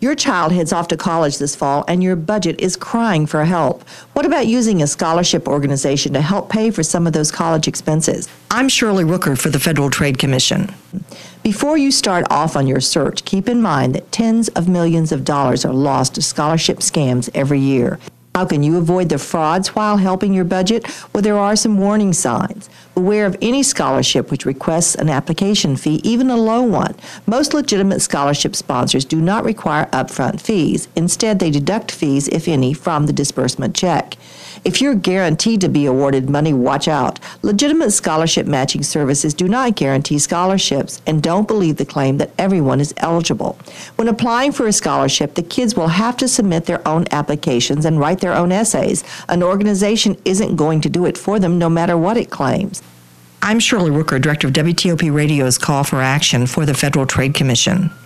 Your child heads off to college this fall and your budget is crying for help. What about using a scholarship organization to help pay for some of those college expenses? I'm Shirley Rooker for the Federal Trade Commission. Before you start off on your search, keep in mind that tens of millions of dollars are lost to scholarship scams every year. How can you avoid the frauds while helping your budget? Well, there are some warning signs. Beware of any scholarship which requests an application fee, even a low one. Most legitimate scholarship sponsors do not require upfront fees. Instead, they deduct fees, if any, from the disbursement check. If you're guaranteed to be awarded money, watch out. Legitimate scholarship matching services do not guarantee scholarships, and don't believe the claim that everyone is eligible. When applying for a scholarship, the kids will have to submit their own applications and write their own essays. An organization isn't going to do it for them, no matter what it claims. I'm Shirley Rooker, Director of WTOP Radio's Call for Action for the Federal Trade Commission.